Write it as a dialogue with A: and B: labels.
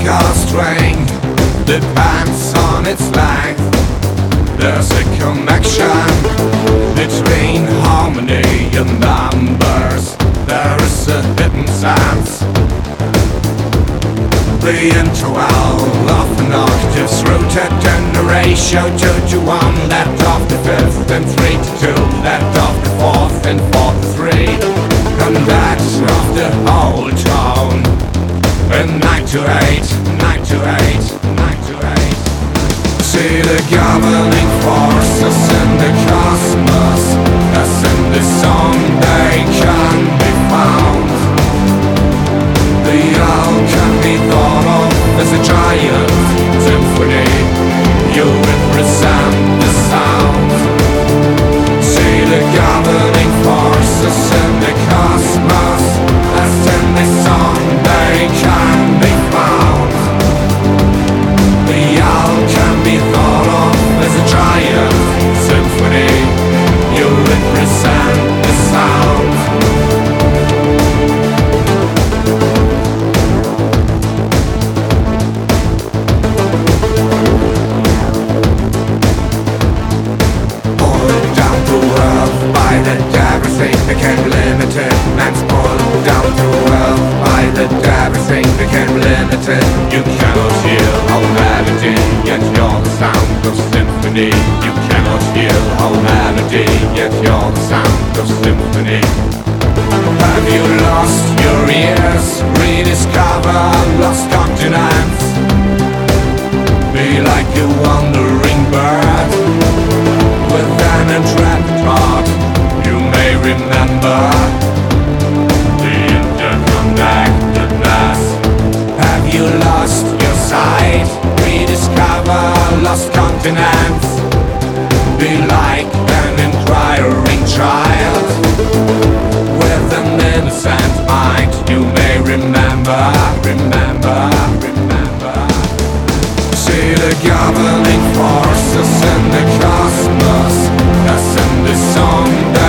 A: musical strength depends on its length. There's a connection between harmony and numbers. There is a hidden sense. The interval of an octave's rooted in the ratio 2:1. Left off the fifth and 3:2. Left off the fourth and 4:3. And that's of the whole tone. And 9/8, 9/8, 9/8. See the governing forces in the cosmos, as in the song they can be found. The owl can be thought of as a giant symphony. You represent the sound. See the governing forces in the cosmos, as in the song they can be found. The owl can be thought of as a giant symphony. You represent the sound. Pulled down to earth by the everything became limited. Man's pulled down to earth by the everything became limited. You cannot hear our melody, yet you're the sound of symphony. You cannot hear our melody, yet you're the sound of symphony. Have you lost your ears? Rediscover lost continents. Be like a wandering bird with an entrapped heart. You may remember the interconnectedness. Have you lost your sight? Rediscover lost continents. Be like an inquiring child with an innocent mind. You may remember, remember, remember. See the governing forces in the cosmos, as in the song